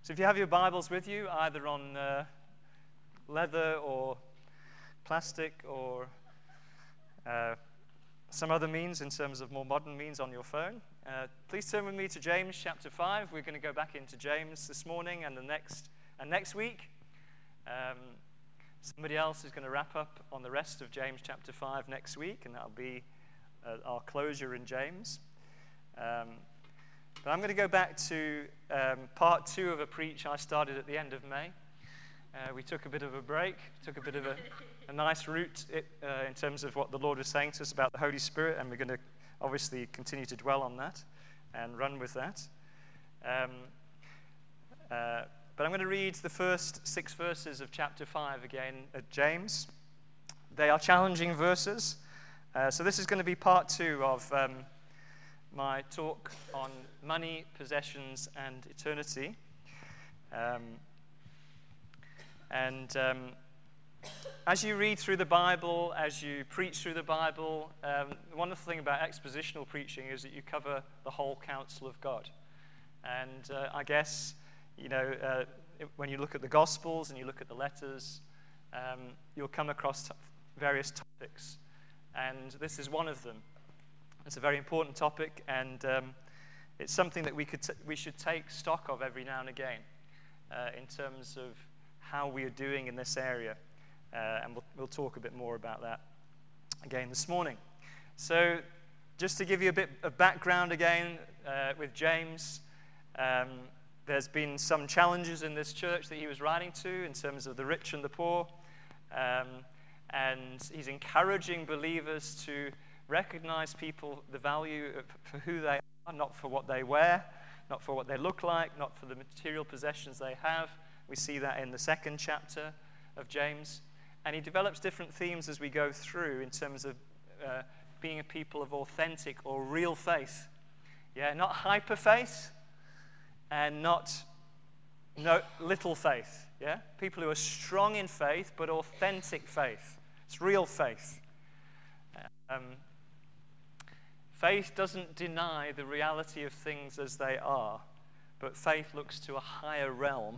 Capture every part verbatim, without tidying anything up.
So if you have your Bibles with you, either on uh, leather or plastic or uh, some other means in terms of more modern means on your phone, uh, please turn with me to James chapter five. We're going to go back into James this morning and the next and next week. Um, somebody else is going to wrap up on the rest of James chapter five next week, and that'll be uh, our closure in James. Um, But I'm going to go back to um, part two of a preach I started at the end of May. Uh, we took a bit of a break, took a bit of a, a nice route it, uh, in terms of what the Lord was saying to us about the Holy Spirit, and we're going to obviously continue to dwell on that and run with that. Um, uh, but I'm going to read the first six verses of chapter five again at James. They are challenging verses. Uh, so this is going to be part two of Um, my talk on money, possessions, and eternity. Um, and um, as you read through the Bible, as you preach through the Bible, um, the wonderful thing about expositional preaching is that you cover the whole counsel of God. And uh, I guess, you know, uh, when you look at the Gospels and you look at the letters, um, you'll come across t- various topics. And this is one of them. It's a very important topic, and um, it's something that we could t- we should take stock of every now and again uh, in terms of how we are doing in this area. Uh, and we'll, we'll talk a bit more about that again this morning. So just to give you a bit of background again uh, with James, um, there's been some challenges in this church that he was writing to in terms of the rich and the poor. Um, and he's encouraging believers to recognize people, the value of, for who they are, not for what they wear, not for what they look like, not for the material possessions they have. We see that in the second chapter of James. And he develops different themes as we go through in terms of uh, being a people of authentic or real faith. Yeah, not hyper faith and not no, little faith. Yeah, people who are strong in faith but authentic faith. It's real faith. Um, Faith doesn't deny the reality of things as they are, but faith looks to a higher realm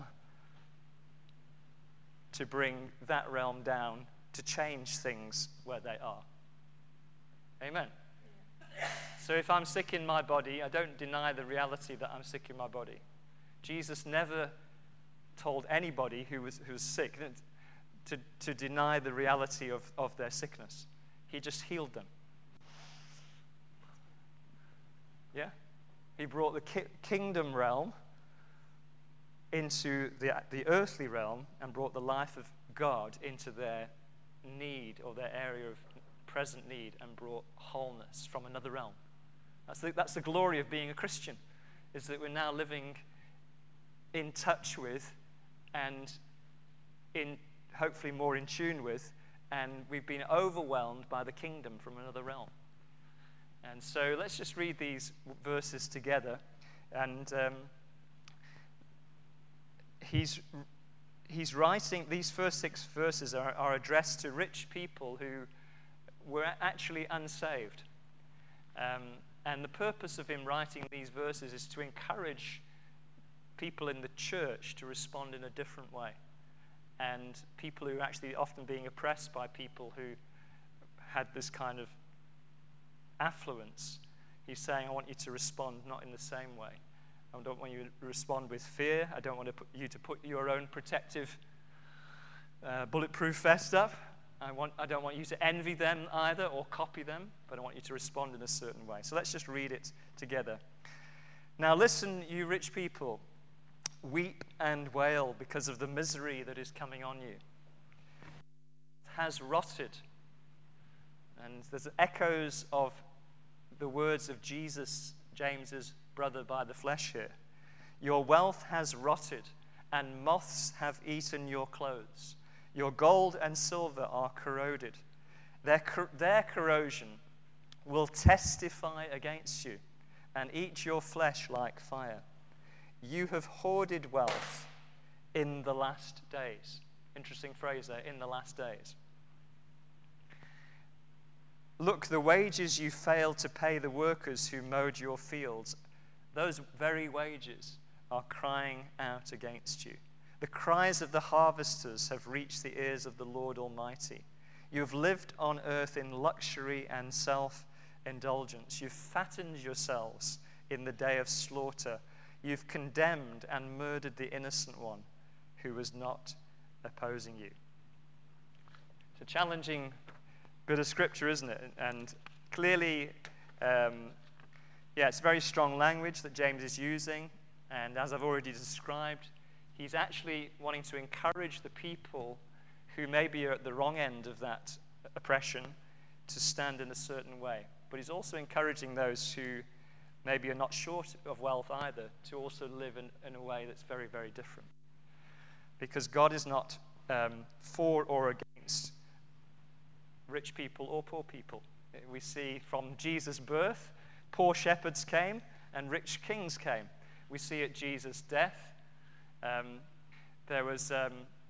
to bring that realm down, to change things where they are. Amen. Yeah. So if I'm sick in my body, I don't deny the reality that I'm sick in my body. Jesus never told anybody who was, who was sick to, to deny the reality of, of their sickness. He just healed them. Yeah, he brought the ki- kingdom realm into the, the earthly realm and brought the life of God into their need or their area of present need and brought wholeness from another realm. That's the, that's the glory of being a Christian, is that we're now living in touch with and in hopefully more in tune with, and we've been overwhelmed by the kingdom from another realm. And so let's just read these verses together. And um, he's he's writing, these first six verses are, are addressed to rich people who were actually unsaved. Um, and the purpose of him writing these verses is to encourage people in the church to respond in a different way. And people who are actually often being oppressed by people who had this kind of affluence. He's saying, I want you to respond not in the same way. I don't want you to respond with fear. I don't want to put you to put your own protective uh, bulletproof vest up. I want. I don't want you to envy them either or copy them, but I want you to respond in a certain way. So let's just read it together. Now listen, you rich people, weep and wail because of the misery that is coming on you. It has rotted. And there's echoes of the words of Jesus, James's brother by the flesh here. Your wealth has rotted, and moths have eaten your clothes. Your gold and silver are corroded. Their, cor- their corrosion will testify against you and eat your flesh like fire. You have hoarded wealth in the last days. Interesting phrase there, in the last days. Look, the wages you failed to pay the workers who mowed your fields, those very wages are crying out against you. The cries of the harvesters have reached the ears of the Lord Almighty. You have lived on earth in luxury and self-indulgence. You've fattened yourselves in the day of slaughter. You've condemned and murdered the innocent one who was not opposing you. It's a challenging bit of scripture, isn't it? And clearly, um, yeah, it's very strong language that James is using. And as I've already described, he's actually wanting to encourage the people who maybe are at the wrong end of that oppression to stand in a certain way. But he's also encouraging those who maybe are not short of wealth either to also live in, in a way that's very, very different. Because God is not um, for or against rich people or poor people. We see from Jesus' birth, poor shepherds came and rich kings came. We see at Jesus' death, um, there was um,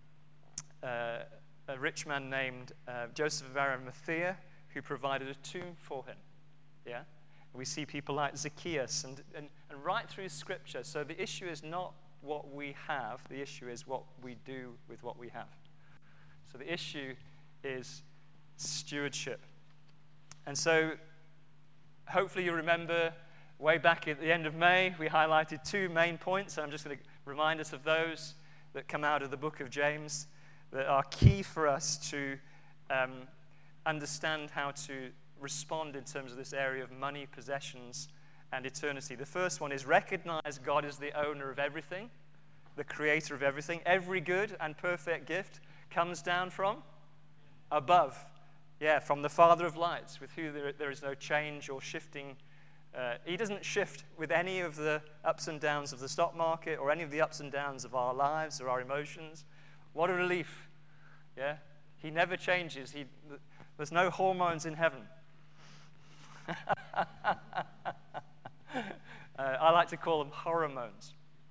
uh, a rich man named uh, Joseph of Arimathea who provided a tomb for him. Yeah, we see people like Zacchaeus and, and, and right through Scripture. So the issue is not what we have, the issue is what we do with what we have. So the issue is stewardship. And so hopefully you remember way back at the end of May, we highlighted two main points. I'm just going to remind us of those that come out of the book of James that are key for us to um, understand how to respond in terms of this area of money, possessions, and eternity. The first one is recognize God as the owner of everything, the creator of everything. Every good and perfect gift comes down from above. Yeah, from the Father of lights, with whom there, there is no change or shifting. Uh, he doesn't shift with any of the ups and downs of the stock market or any of the ups and downs of our lives or our emotions. What a relief. Yeah, he never changes. He, there's no hormones in heaven. uh, I like to call them hormones.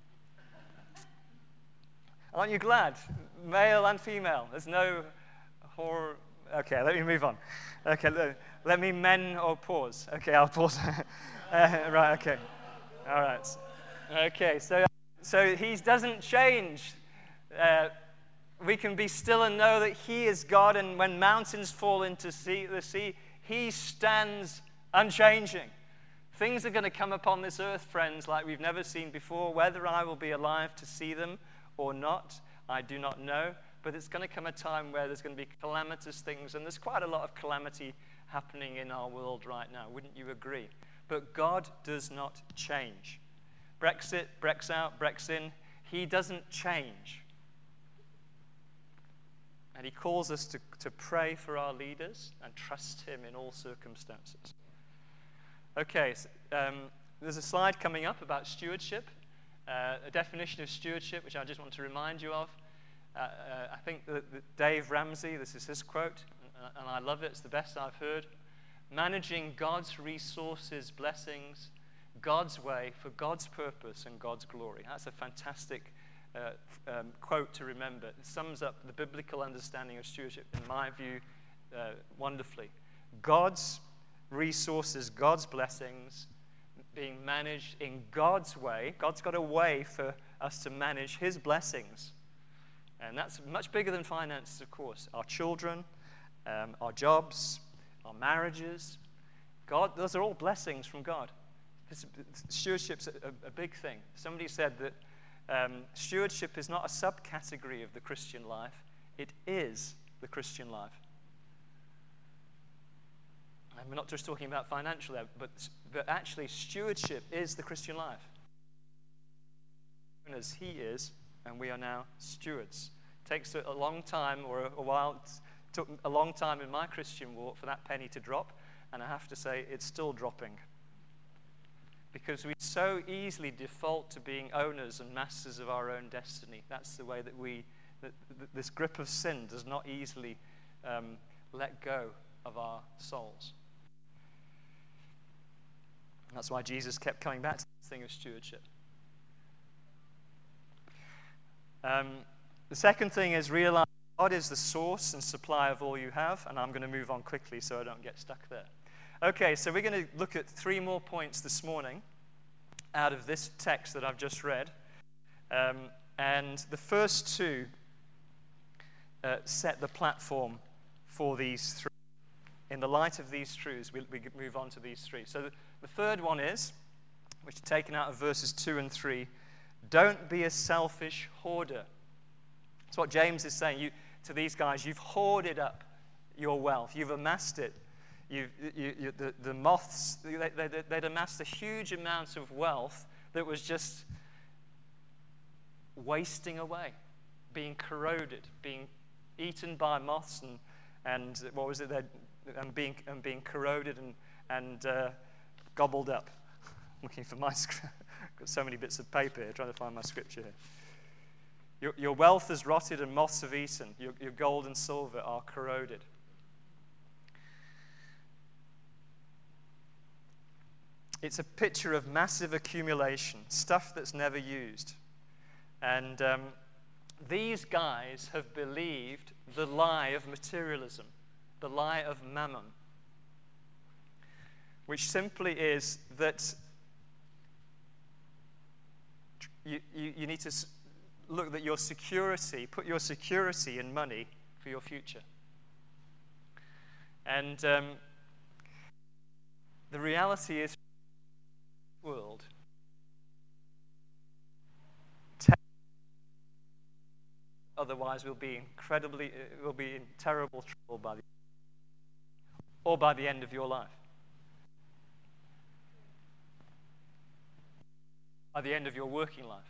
Aren't you glad? Male and female. There's no hor. Okay, let me move on. Okay, let, let me men or pause. Okay, I'll pause. uh, right, okay. All right. Okay, so so he doesn't change. Uh, we can be still and know that he is God, and when mountains fall into sea, the sea, he stands unchanging. Things are going to come upon this earth, friends, like we've never seen before. Whether I will be alive to see them or not, I do not know. But it's going to come a time where there's going to be calamitous things, and there's quite a lot of calamity happening in our world right now. Wouldn't you agree? But God does not change. Brexit, Brex out, Brex in, he doesn't change. And he calls us to, to pray for our leaders and trust him in all circumstances. Okay, so, um, there's a slide coming up about stewardship, uh, a definition of stewardship, which I just want to remind you of. Uh, uh, I think that, that Dave Ramsey, this is his quote, and, and I love it, it's the best I've heard. Managing God's resources, blessings, God's way, for God's purpose and God's glory. That's a fantastic uh, um, quote to remember. It sums up the biblical understanding of stewardship, in my view, uh, wonderfully. God's resources, God's blessings, being managed in God's way. God's got a way for us to manage his blessings. And that's much bigger than finances, of course. Our children, um, our jobs, our marriages. God, those are all blessings from God. This, stewardship's a, a big thing. Somebody said that um, stewardship is not a subcategory of the Christian life. It is the Christian life. And we're not just talking about financial, but, but actually stewardship is the Christian life. As he is, and we are now stewards. It takes a long time, or a, a while, it took a long time in my Christian walk for that penny to drop, and I have to say it's still dropping. Because we so easily default to being owners and masters of our own destiny. That's the way that we, that, that this grip of sin does not easily um, let go of our souls. And that's why Jesus kept coming back to this thing of stewardship. Um, the second thing is realize God is the source and supply of all you have, and I'm going to move on quickly so I don't get stuck there. Okay, so we're going to look at three more points this morning out of this text that I've just read. Um, and the first two uh, set the platform for these three. In the light of these truths, we, we move on to these three. So the, the third one is, which is taken out of verses two and three, don't be a selfish hoarder. That's what James is saying you, to these guys. You've hoarded up your wealth. You've amassed it. You've, you, you, the, the moths, they, they, they'd amassed a huge amount of wealth that was just wasting away, being corroded, being eaten by moths and, and what was it, They'd, and being, and being corroded and, and uh, gobbled up. Looking for my scripture. I've got so many bits of paper here, trying to find my scripture here. Your, your wealth is rotted and moths have eaten. Your, your gold and silver are corroded. It's a picture of massive accumulation, stuff that's never used. And um, these guys have believed the lie of materialism, the lie of mammon, which simply is that you, you, you need to look at your security, put your security in money for your future. And um, the reality is, world, otherwise we'll be incredibly, we'll be in terrible trouble by the or by the end of your life. By the end of your working life.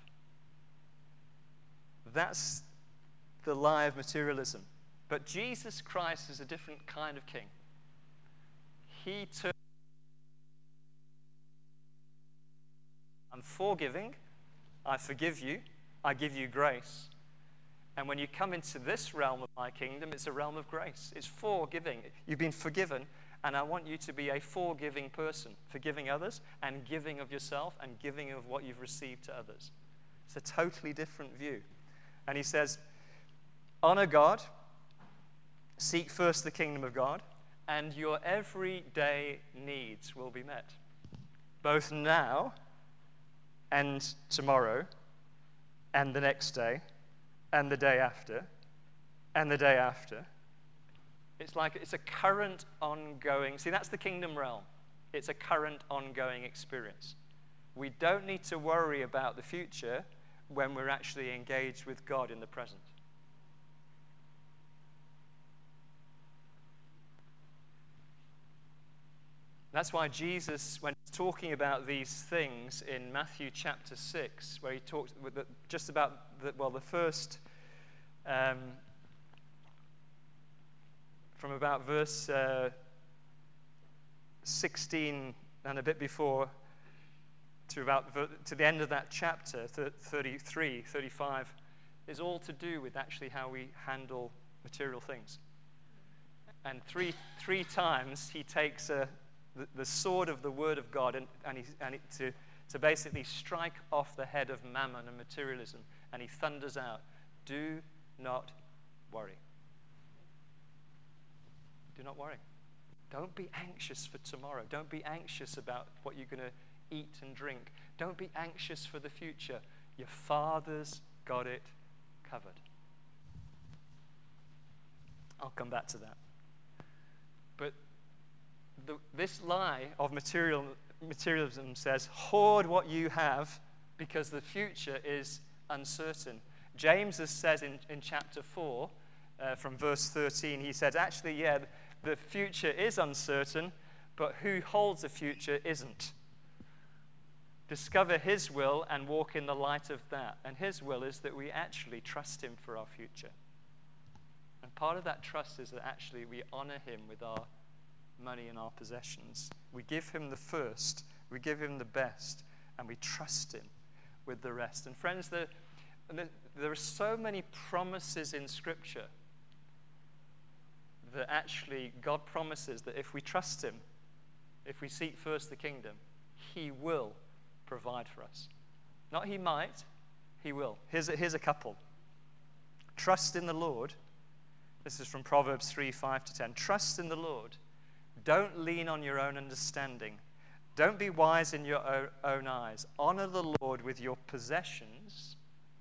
That's the lie of materialism. But Jesus Christ is a different kind of king. He took I'm forgiving, I forgive you, I give you grace. And when you come into this realm of my kingdom, it's a realm of grace. It's forgiving. You've been forgiven, and I want you to be a forgiving person, forgiving others and giving of yourself and giving of what you've received to others. It's a totally different view. And he says, honor God, seek first the kingdom of God, and your everyday needs will be met, both now and tomorrow and the next day and the day after and the day after. It's like it's a current, ongoing, see, that's the kingdom realm. It's a current, ongoing experience. We don't need to worry about the future when we're actually engaged with God in the present. That's why Jesus, when he's talking about these things in Matthew chapter six, where he talks with the, just about, the, well, the first, um, from about verse uh, sixteen and a bit before, to about to the end of that chapter, thirty-three, thirty-five, is all to do with actually how we handle material things. And three three times he takes a The, the sword of the word of God and, and, he, and it, to, to basically strike off the head of mammon and materialism. And he thunders out, do not worry. Do not worry. Don't be anxious for tomorrow. Don't be anxious about what you're going to eat and drink. Don't be anxious for the future. Your Father's got it covered. I'll come back to that. But The, this lie of material, materialism says, hoard what you have because the future is uncertain. James says in, in chapter four, uh, from verse thirteen, he says, actually, yeah, the future is uncertain, but who holds the future isn't. Discover his will and walk in the light of that. And his will is that we actually trust him for our future. And part of that trust is that actually we honor him with our money and our possessions. We give him the first, we give him the best, and we trust him with the rest. And friends, there, there are so many promises in Scripture that actually God promises that if we trust him, if we seek first the kingdom, he will provide for us. Not he might, he will. Here's a, here's a couple. Trust in the Lord. This is from Proverbs three, five to ten. Trust in the Lord. Don't lean on your own understanding. Don't be wise in your own eyes. Honor the Lord with your possessions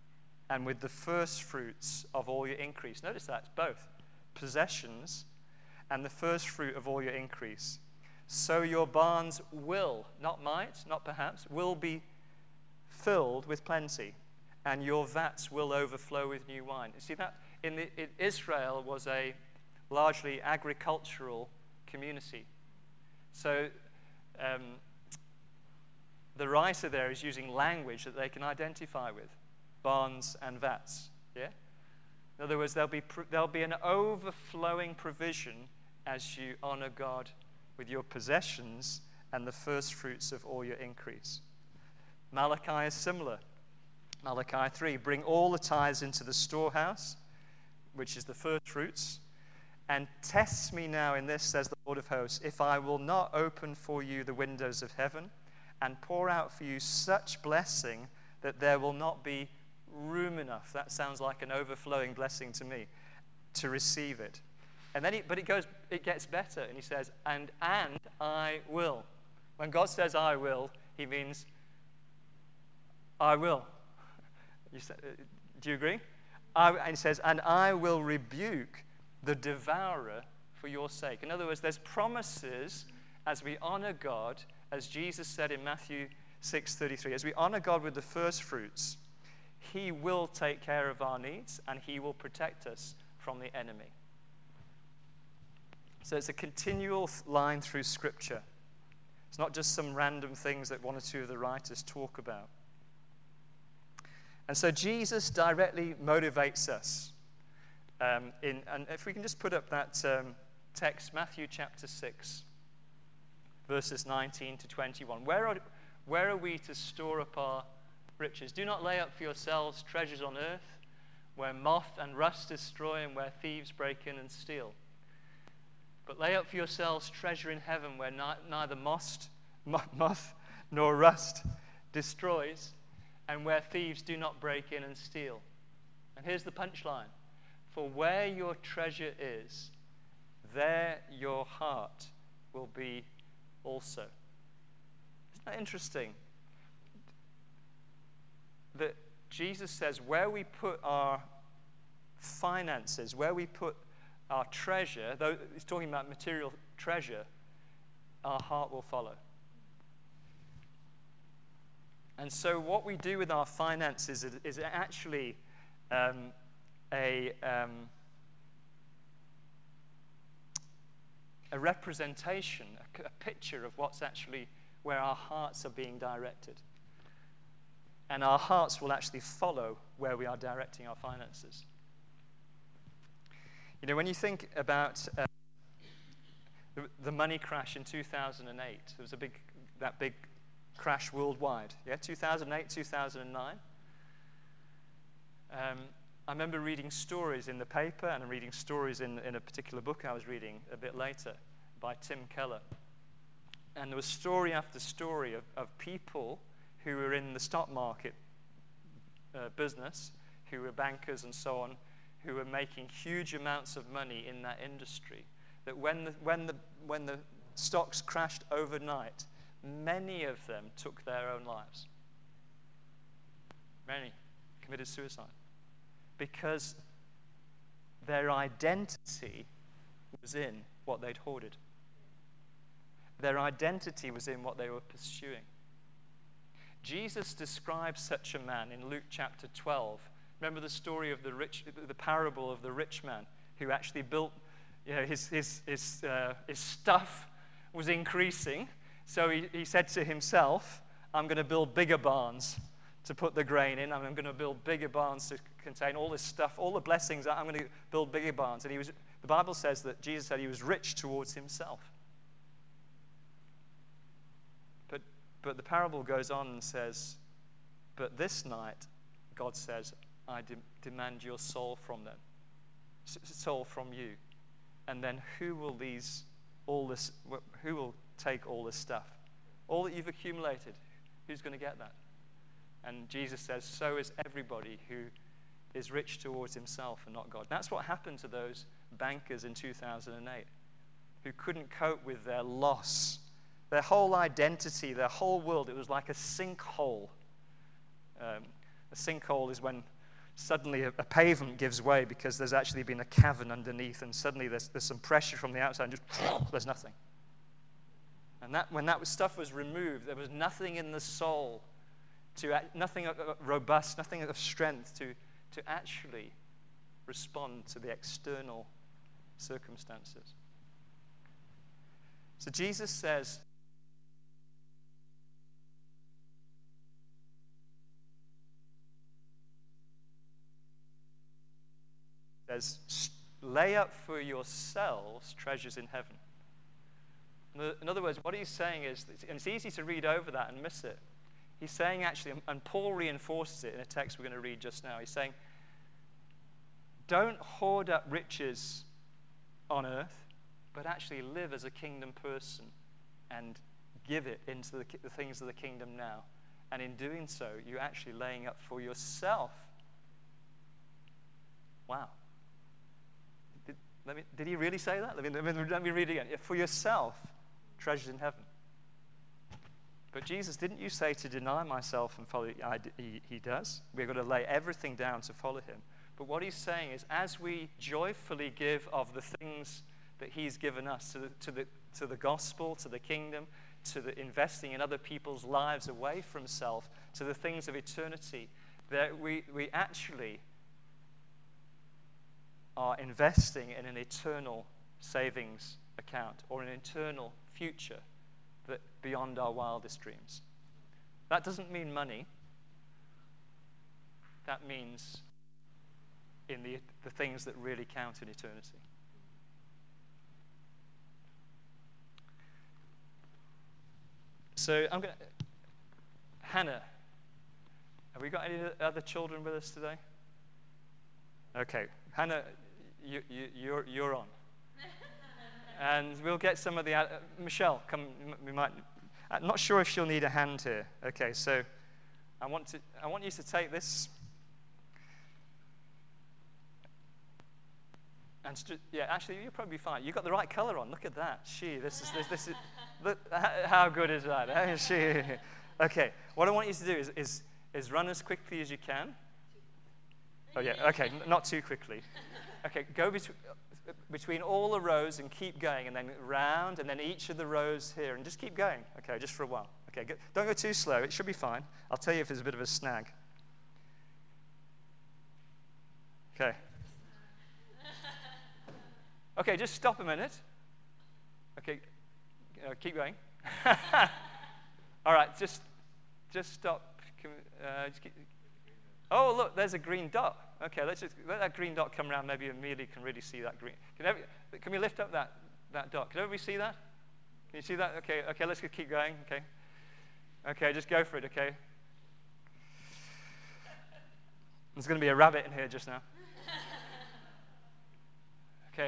and with the first fruits of all your increase. Notice that, it's both possessions and the first fruit of all your increase. So your barns will, not might, not perhaps, will be filled with plenty, and your vats will overflow with new wine. You see that? In, the, in Israel was a largely agricultural community. So um, the writer there is using language that they can identify with, barns and vats. Yeah? In other words, there'll be, there'll be an overflowing provision as you honor God with your possessions and the first fruits of all your increase. Malachi is similar. Malachi three, bring all the tithes into the storehouse, which is the first fruits, and test me now in this, says the Lord of hosts, if I will not open for you the windows of heaven and pour out for you such blessing that there will not be room enough. That sounds like an overflowing blessing to me, to receive it. And then, he, but it goes, it gets better, and he says, and and I will. When God says I will, he means I will. You say, do you agree? I, and he says, and I will rebuke the devourer for your sake. In other words, there's promises as we honor God, as Jesus said in Matthew six thirty-three, as we honor God with the first fruits, he will take care of our needs and he will protect us from the enemy. So it's a continual line through Scripture. It's not just some random things that one or two of the writers talk about. And so Jesus directly motivates us. Um, in, and if we can just put up that um, text, Matthew chapter six, verses nineteen to twenty-one. Where are, where are we to store up our riches? Do not lay up for yourselves treasures on earth, where moth and rust destroy and where thieves break in and steal. But lay up for yourselves treasure in heaven, where ni- neither moth, moth nor rust destroys, and where thieves do not break in and steal. And here's the punchline. For where your treasure is, there your heart will be also. Isn't that interesting? That Jesus says where we put our finances, where we put our treasure, though he's talking about material treasure, our heart will follow. And so what we do with our finances is, is actually um, a, um, a representation, a, a picture of what's actually where our hearts are being directed. And our hearts will actually follow where we are directing our finances. You know, when you think about uh, the, the money crash in two thousand eight, there was a big, that big crash worldwide. Yeah, two thousand eight, two thousand nine. Um, I remember reading stories in the paper and reading stories in, in a particular book I was reading a bit later by Tim Keller. And there was story after story of, of people who were in the stock market uh, business, who were bankers and so on, who were making huge amounts of money in that industry, that when the, when the, when the stocks crashed overnight, many of them took their own lives. Many committed suicide. Because their identity was in what they'd hoarded. Their identity was in what they were pursuing. Jesus describes such a man in Luke chapter twelve. Remember the story of the rich, the parable of the rich man who actually built, you know, his his his, uh, his stuff was increasing. So he, he said to himself, I'm going to build bigger barns to put the grain in. I'm going to build bigger barns to contain all this stuff, all the blessings. I'm going to build bigger barns. And he was. The Bible says that Jesus said he was rich towards himself. But, but the parable goes on and says, but this night, God says, I de- demand your soul from them, soul from you. And then who will these, all this, who will take all this stuff? All that you've accumulated, who's going to get that? And Jesus says, so is everybody who is rich towards himself and not God. That's what happened to those bankers in two thousand eight who couldn't cope with their loss. Their whole identity, their whole world, it was like a sinkhole. Um, a sinkhole is when suddenly a, a pavement gives way because there's actually been a cavern underneath, and suddenly there's, there's some pressure from the outside, and just there's nothing. And that when that stuff was removed, there was nothing in the soul, to nothing robust, nothing of strength to, to actually respond to the external circumstances. So Jesus says, says, lay up for yourselves treasures in heaven. In other words, what he's saying is, and it's easy to read over that and miss it. He's saying actually, and Paul reinforces it in a text we're going to read just now. He's saying, don't hoard up riches on earth, but actually live as a kingdom person and give it into the, the things of the kingdom now. And in doing so, you're actually laying up for yourself. Wow. Did, let me, did he really say that? Let me, let me, let me read it again. Yeah, for yourself, treasures in heaven. But Jesus, didn't you say to deny myself and follow? I, he, he does. We're going to lay everything down to follow him. But what he's saying is, as we joyfully give of the things that he's given us to the, to the, to the gospel, to the kingdom, to the investing in other people's lives away from self, to the things of eternity, that we, we actually are investing in an eternal savings account or an eternal future that beyond our wildest dreams. That doesn't mean money. That means in the, the things that really count in eternity. So I'm going to... Hannah, have we got any other children with us today? Okay, Hannah, you, you, you're, you're on. And we'll get some of the... Uh, Michelle, come. We might... I'm not sure if she'll need a hand here. Okay, so I want to. I want you to take this. And st- yeah, actually, you'll probably be fine. You've got the right color on. Look at that. She. This is. This, this is. Look, how good is that? Eh? She. Okay. What I want you to do is is is run as quickly as you can. Oh yeah. Okay. Not too quickly. Okay. Go between. between all the rows and keep going, and then round, and then each of the rows here, and just keep going, okay, just for a while. Okay, go, don't go too slow. It should be fine. I'll tell you if there's a bit of a snag. Okay. Okay, just stop a minute. Okay, uh, keep going. All right, just just stop. Uh, just keep. Oh, look, there's a green dot. Okay, let's just let that green dot come around. Maybe immediately can really see that green. Can, every, can we lift up that, that dot? Can everybody see that? Can you see that? Okay, okay, let's keep going. Okay. Okay, just go for it, okay? There's going to be a rabbit in here just now. Okay.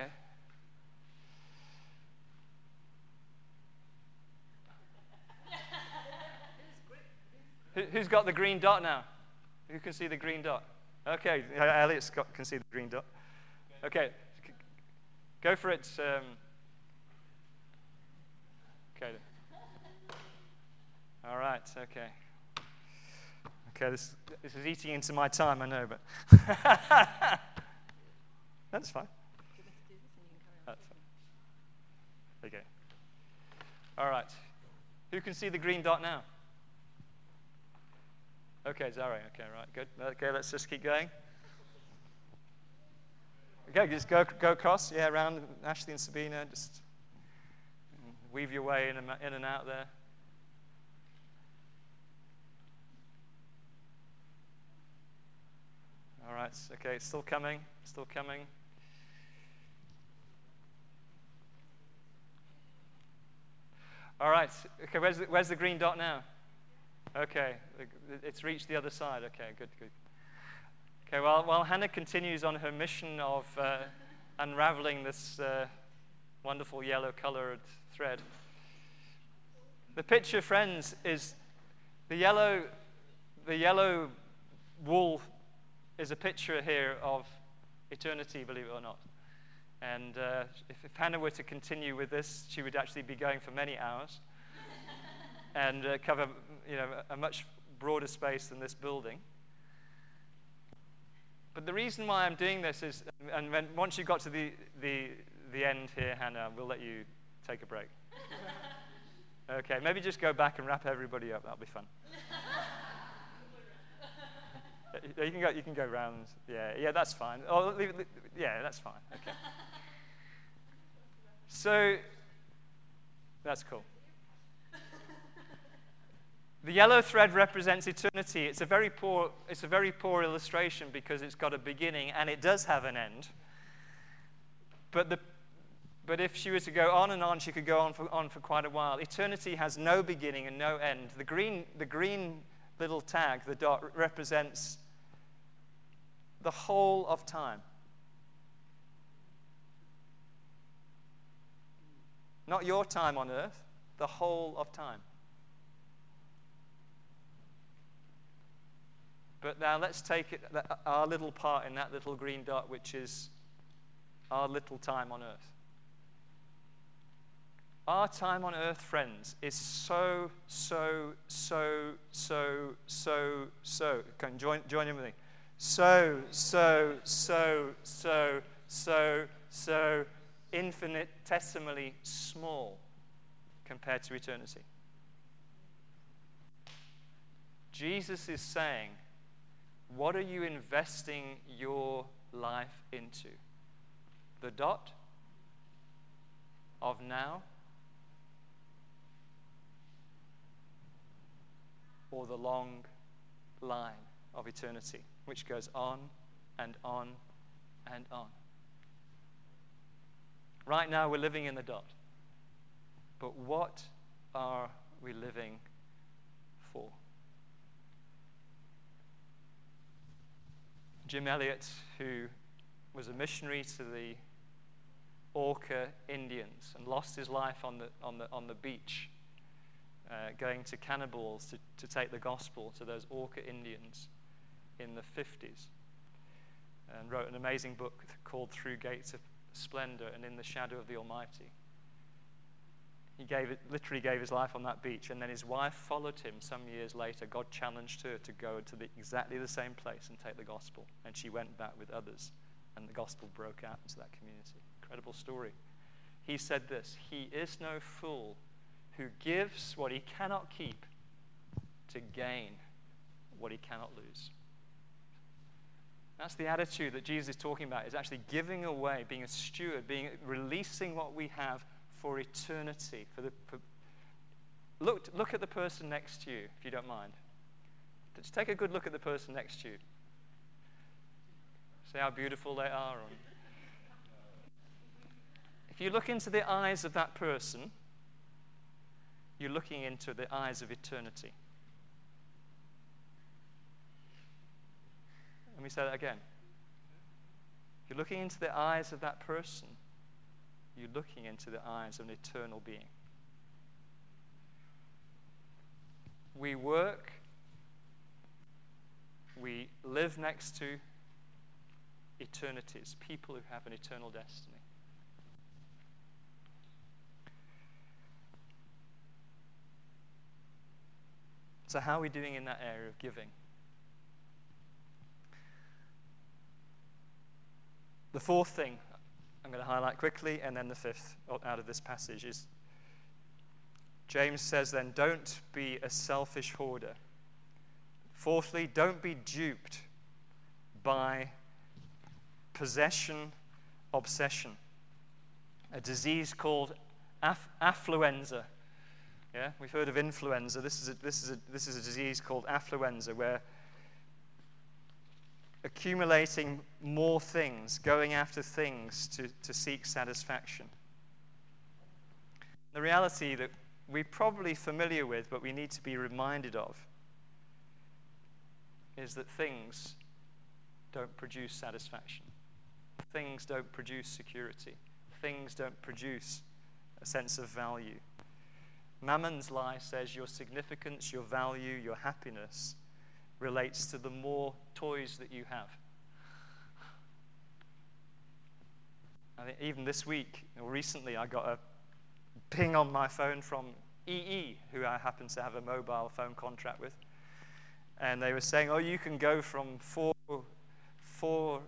Who, who's got the green dot now? Who can see the green dot? Okay, Elliot got, can see the green dot. Okay, go for it. Um, okay. All right, okay. Okay, this, this is eating into my time, I know, but that's fine. That's fine. Okay. All right. Who can see the green dot now? Okay, Zara. Okay, right, good. Okay, let's just keep going. Okay, just go go across. Yeah, around Ashley and Sabina. Just weave your way in and, in and out there. All right. Okay, it's still coming. Still coming. All right. Okay, where's the, where's the green dot now? Okay, it's reached the other side. Okay, good, good. Okay, well, while Hannah continues on her mission of uh, unraveling this uh, wonderful yellow-colored thread, the picture, friends, is the yellow, the yellow wool is a picture here of eternity, believe it or not. And uh, if, if Hannah were to continue with this, she would actually be going for many hours and uh, cover, you know, a much broader space than this building. the reason why I'm doing this is, and when, once you've got to the, the, the end here, Hannah, we'll let you take a break. Okay, maybe just go back and wrap everybody up. That'll be fun. You can go. You can go round. Yeah, yeah, that's fine. Oh, leave, leave, yeah, that's fine. Okay. So that's cool. The yellow thread represents eternity. It's a very poor. It's a very poor illustration because it's got a beginning and it does have an end. But the But if she were to go on and on, she could go on for, on for quite a while. Eternity has no beginning and no end. The green, the green little tag, the dot, represents the whole of time. Not your time on earth, the whole of time. But now let's take it, our little part in that little green dot, which is our little time on earth. Our time on earth, friends, is so, so, so, so, so, so. Come on, join, join in with me. So, so, so, so, so, so infinitesimally small compared to eternity. Jesus is saying, what are you investing your life into? The dot of now? Or the long line of eternity, which goes on and on and on. Right now we're living in the dot. But what are we living for? Jim Elliot, who was a missionary to the Orca Indians and lost his life on the, on the, on the beach, Uh, going to cannibals to, to take the gospel to those Orca Indians in the fifties, and wrote an amazing book called Through Gates of Splendor and In the Shadow of the Almighty. He gave it, literally gave his life on that beach, and then his wife followed him some years later. God challenged her to go to the, exactly the same place and take the gospel, and she went back with others, and the gospel broke out into that community. Incredible story. He said this, "He is no fool who gives what he cannot keep to gain what he cannot lose." That's the attitude that Jesus is talking about, is actually giving away, being a steward, being releasing what we have for eternity. For the for, look, look at the person next to you, if you don't mind. Just take a good look at the person next to you. See how beautiful they are. If you look into the eyes of that person, you're looking into the eyes of eternity. Let me say that again. If you're looking into the eyes of that person, you're looking into the eyes of an eternal being. We work, we live next to eternities, people who have an eternal destiny. So how are we doing in that area of giving? The fourth thing I'm going to highlight quickly, and then the fifth out of this passage is, James says then, don't be a selfish hoarder. Fourthly, don't be duped by possession obsession, a disease called aff- affluenza. Yeah, we've heard of influenza. This is a, this is a, this is a disease called affluenza, where accumulating more things, going after things to, to seek satisfaction. The reality that we're probably familiar with, but we need to be reminded of, is that things don't produce satisfaction. Things don't produce security. Things don't produce a sense of value. Mammon's lie says your significance, your value, your happiness relates to the more toys that you have. I think even this week, or recently, I got a ping on my phone from E E, who I happen to have a mobile phone contract with. And they were saying, oh, you can go from four, four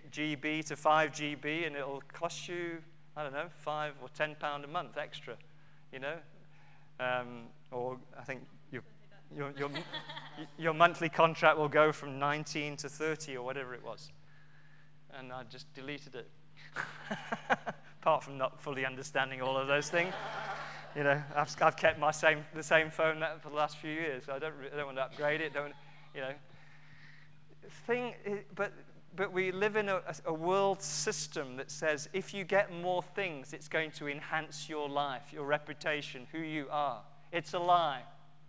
G B to five G B, and it'll cost you, I don't know, five or ten pound a month extra, you know? Um, or I think your, your, your, your monthly contract will go from nineteen to thirty or whatever it was. And I just deleted it. Apart from not fully understanding all of those things. You know, I've, I've kept my same the same phone for the last few years. So I don't I don't want to upgrade it. Don't you know? Thing, but but we live in a, a world system that says if you get more things, it's going to enhance your life, your reputation, who you are. It's a lie.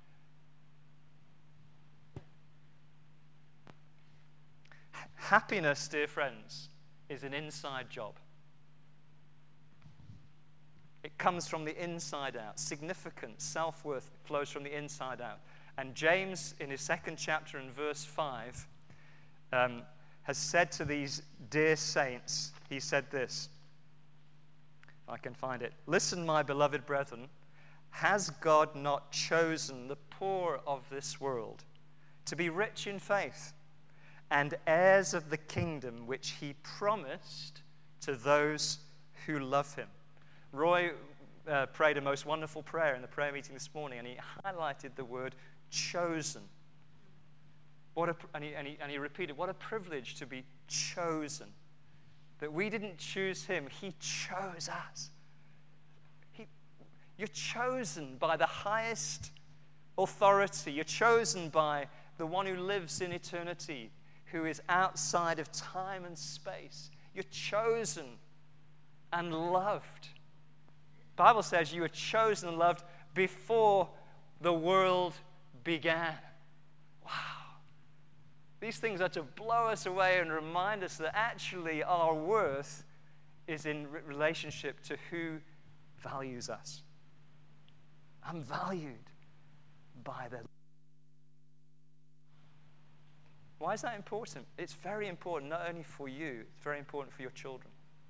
Happiness, dear friends, is an inside job. It comes from the inside out. Significance, self-worth flows from the inside out. And James, in his second chapter in verse five, um, has said to these dear saints, he said this, if I can find it, "Listen, my beloved brethren, has God not chosen the poor of this world to be rich in faith and heirs of the kingdom which he promised to those who love him?" Roy uh, prayed a most wonderful prayer in the prayer meeting this morning, and he highlighted the word chosen. What a, and, he, and, he, and he repeated, what a privilege to be chosen. That we didn't choose him, he chose us. He, you're chosen by the highest authority. You're chosen by the one who lives in eternity, who is outside of time and space. You're chosen and loved. The Bible says you were chosen and loved before the world began. Wow. These things are to blow us away and remind us that actually our worth is in relationship to who values us. I'm valued by the... Why is that important? It's very important not only for you, it's very important for your children.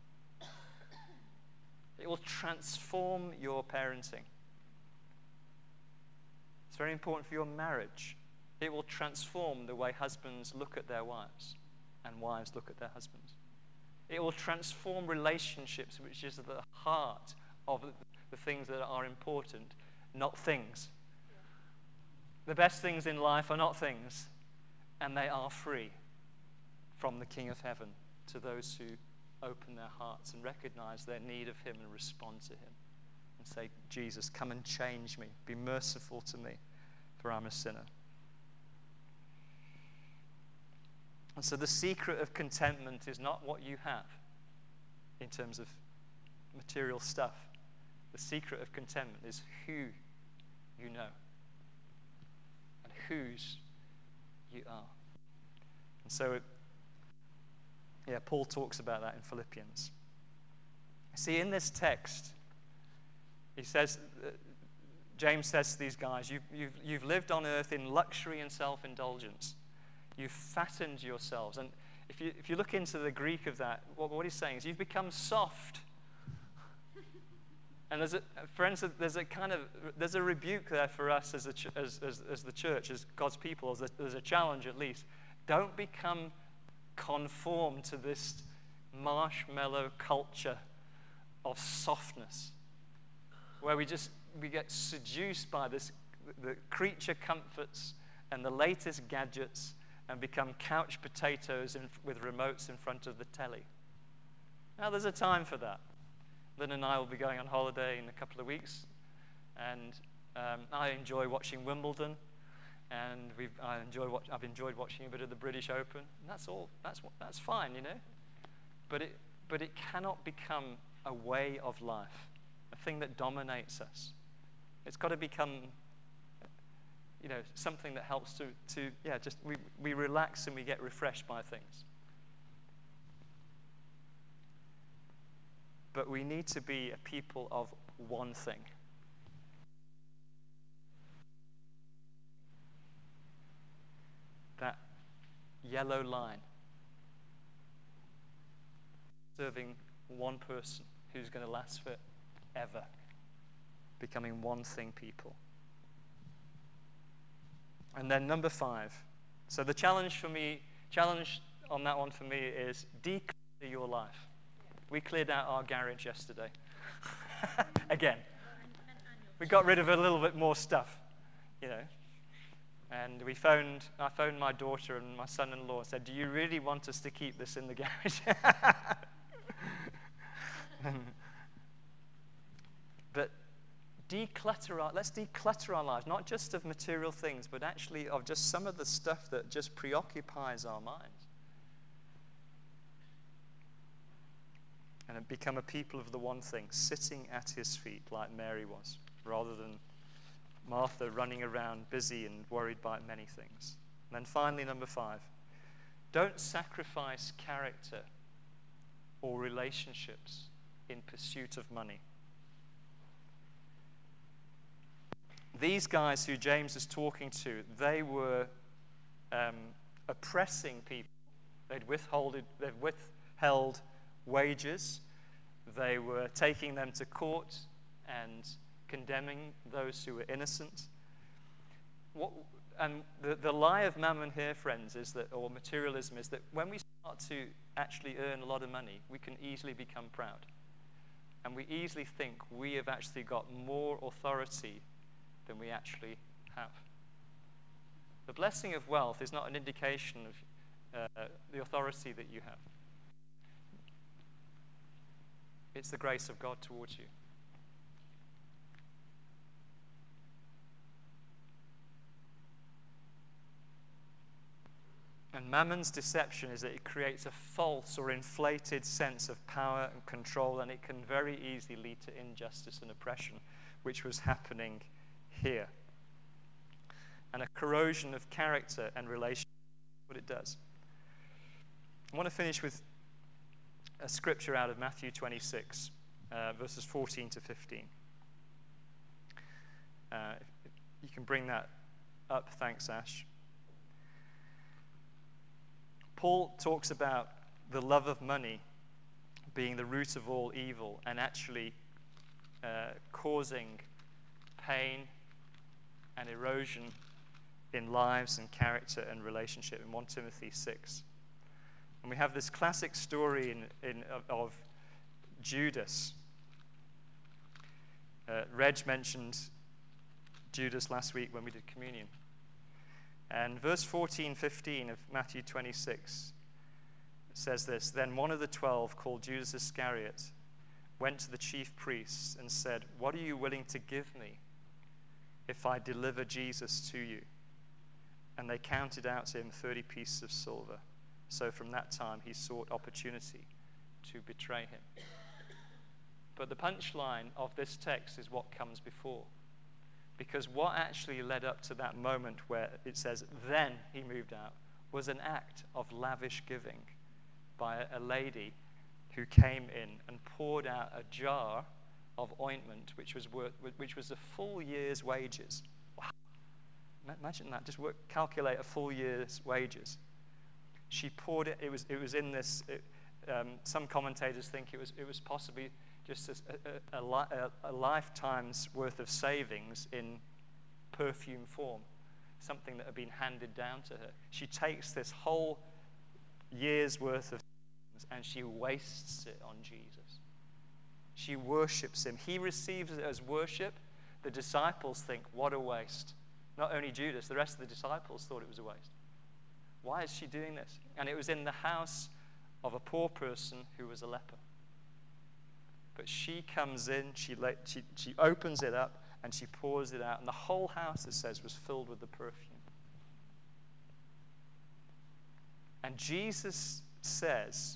It will transform your parenting. It's very important for your marriage. It will transform the way husbands look at their wives and wives look at their husbands. It will transform relationships, which is at the heart of the things that are important, not things. The best things in life are not things, and they are free from the King of Heaven to those who open their hearts and recognize their need of him and respond to him and say, Jesus, come and change me. Be merciful to me, for I'm a sinner. And so the secret of contentment is not what you have in terms of material stuff. The secret of contentment is who you know and whose you are. And so it, yeah, Paul talks about that in Philippians. See, in this text, he says, uh, James says to these guys, you've, you've, you've lived on earth in luxury and self-indulgence. You've fattened yourselves. And if you, if you look into the Greek of that, what, what he's saying is you've become soft. And there's a, friends, there's a kind of, there's a rebuke there for us as, a ch- as, as, as the church, as God's people. There's a, there's a challenge at least. Don't become conformed to this marshmallow culture of softness, where we just, we get seduced by this, the creature comforts and the latest gadgets and become couch potatoes in, with remotes in front of the telly. Now, there's a time for that. Lynn and I will be going on holiday in a couple of weeks, and um, I enjoy watching Wimbledon, and we've I enjoy watch, I've enjoyed watching a bit of the British Open. And that's all. That's that's fine, you know. But it but it cannot become a way of life, a thing that dominates us. It's got to become, you know, something that helps to to yeah, just we we relax and we get refreshed by things. But we need to be a people of one thing. That yellow line. Serving one person who's going to last forever. Becoming one thing people. And then number five. So the challenge for me, challenge on that one for me is declutter your life. We cleared out our garage yesterday. Again. We got rid of a little bit more stuff, you know. And we phoned, I phoned my daughter and my son-in-law and said, do you really want us to keep this in the garage? But declutter our, let's declutter our lives, not just of material things, but actually of just some of the stuff that just preoccupies our minds. And become a people of the one thing, sitting at his feet like Mary was, rather than Martha running around busy and worried by many things. And then finally, number five, don't sacrifice character or relationships in pursuit of money. These guys who James is talking to, they were um, oppressing people. They'd withhold, they'd withheld wages. They were taking them to court and condemning those who were innocent. What, and the, the lie of mammon here, friends, is that, or materialism, is that when we start to actually earn a lot of money, we can easily become proud. And we easily think we have actually got more authority than we actually have. The blessing of wealth is not an indication of uh, the authority that you have. It's the grace of God towards you. And Mammon's deception is that it creates a false or inflated sense of power and control, and it can very easily lead to injustice and oppression, which was happening here. And a corrosion of character and relationship is what it does. I want to finish with a scripture out of Matthew twenty-six, uh, verses fourteen to fifteen. Uh, you can bring that up. Thanks, Ash. Paul talks about the love of money being the root of all evil and actually uh, causing pain and erosion in lives and character and relationship in First Timothy six. And we have this classic story in, in, of, of Judas. Uh, Reg mentioned Judas last week when we did communion. And verse fourteen, fifteen of Matthew twenty-six says this, "Then one of the twelve, called Judas Iscariot, went to the chief priests and said, 'What are you willing to give me if I deliver Jesus to you?' And they counted out to him thirty pieces of silver. So from that time he sought opportunity to betray him." But the punchline of this text is what comes before. Because what actually led up to that moment where it says, "Then he moved out," was an act of lavish giving by a lady who came in and poured out a jar of ointment which was worth, which was a full year's wages. Wow. Imagine that. Just work, calculate a full year's wages. She poured it. It was it was in this. It, um, some commentators think it was it was possibly just a, a, a, a lifetime's worth of savings in perfume form, something that had been handed down to her. She takes this whole year's worth of things and she wastes it on Jesus. She worships him. He receives it as worship. The disciples think, what a waste. Not only Judas, the rest of the disciples thought it was a waste. Why is she doing this? And it was in the house of a poor person who was a leper. But she comes in, she, let, she, she opens it up, and she pours it out. And the whole house, it says, was filled with the perfume. And Jesus says,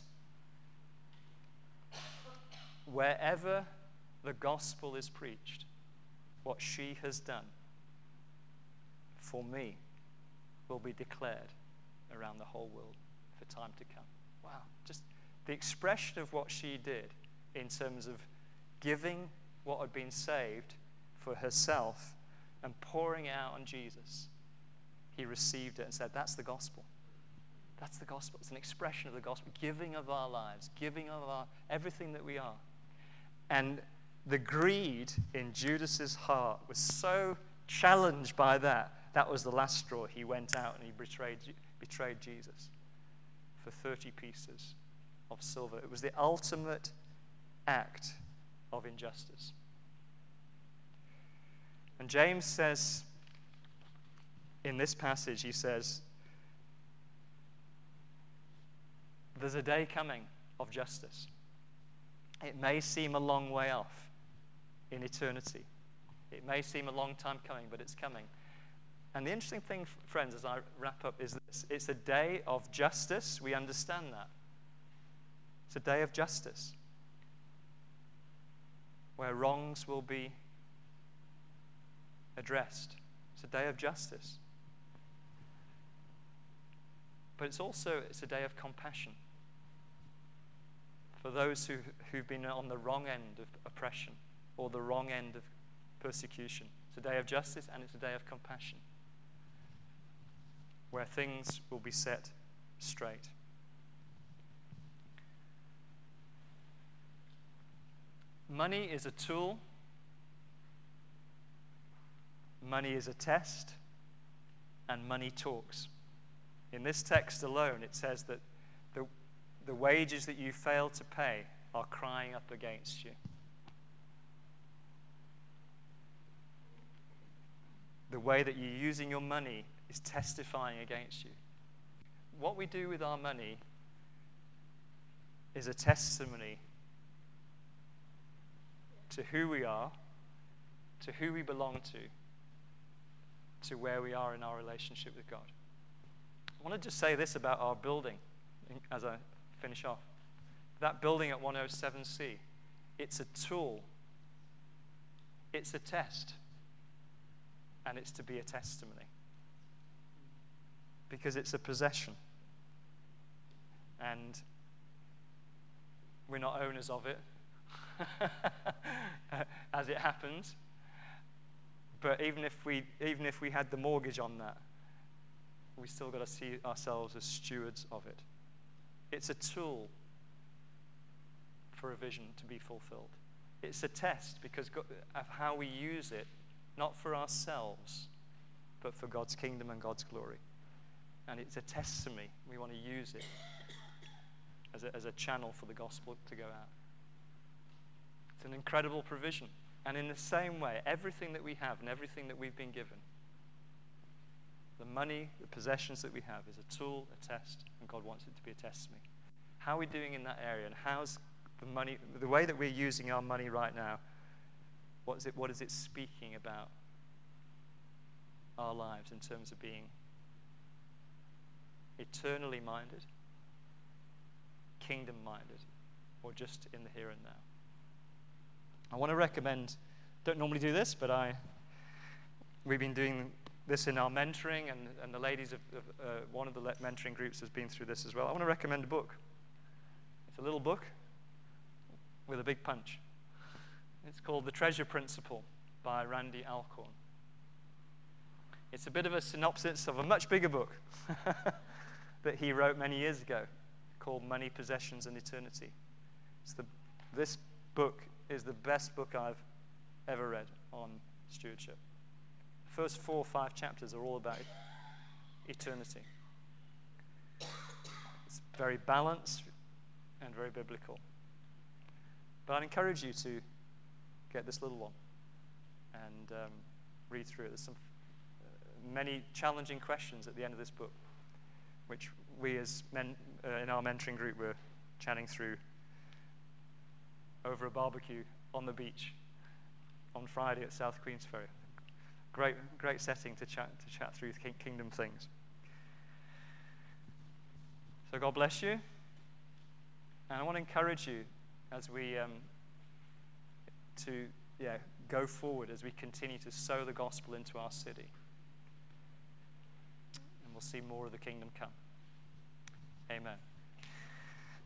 wherever the gospel is preached, what she has done for me will be declared around the whole world for time to come. Wow. Just the expression of what she did in terms of giving what had been saved for herself and pouring out on Jesus. He received it and said, that's the gospel. That's the gospel. It's an expression of the gospel. Giving of our lives, giving of our everything that we are. And the greed in Judas's heart was so challenged by that. That was the last straw. He went out and he betrayed, betrayed Jesus for thirty pieces of silver. It was the ultimate act of injustice. And James says, in this passage, he says, there's a day coming of justice. It may seem a long way off in eternity. It may seem a long time coming, but it's coming. And the interesting thing, friends, as I wrap up, is this. It's a day of justice. We understand that. It's a day of justice where wrongs will be addressed. It's a day of justice. But it's also, it's a day of compassion for those who, who've been on the wrong end of oppression or the wrong end of persecution. It's a day of justice and it's a day of compassion where things will be set straight. Money is a tool. Money is a test. And money talks. In this text alone, it says that the, the wages that you fail to pay are crying up against you. The way that you're using your money is testifying against you. What we do with our money is a testimony to who we are, to who we belong to, to where we are in our relationship with God. I want to just say this about our building as I finish off. That building at one oh seven C, it's a tool, it's a test, and it's to be a testimony. Because it's a possession. And we're not owners of it, as it happens. But even if we even if we had the mortgage on that, we still got to see ourselves as stewards of it. It's a tool for a vision to be fulfilled. It's a test because of how we use it, not for ourselves, but for God's kingdom and God's glory. And it's a testimony. We want to use it as a, as a channel for the gospel to go out. It's an incredible provision. And in the same way, everything that we have and everything that we've been given, the money, the possessions that we have is a tool, a test, and God wants it to be a testimony. How are we doing in that area? And how's the money, the way that we're using our money right now, what is it, what is it speaking about our lives in terms of being eternally minded, kingdom-minded, or just in the here and now? I want to recommend, don't normally do this, but I, we've been doing this in our mentoring, and, and the ladies of, of uh, one of the mentoring groups has been through this as well. I want to recommend a book. It's a little book with a big punch. It's called The Treasure Principle by Randy Alcorn. It's a bit of a synopsis of a much bigger book that he wrote many years ago called Money, Possessions, and Eternity. It's the, this book is the best book I've ever read on stewardship. The first four or five chapters are all about eternity. It's very balanced and very biblical. But I'd encourage you to get this little one and um, read through it. There's some uh, many challenging questions at the end of this book, which we as men uh, in our mentoring group were chatting through over a barbecue on the beach on Friday at South Queensferry. Great, great setting to chat to chat through kingdom things. So God bless you, and I want to encourage you as we um, to yeah go forward as we continue to sow the gospel into our city, and we'll see more of the kingdom come. Amen.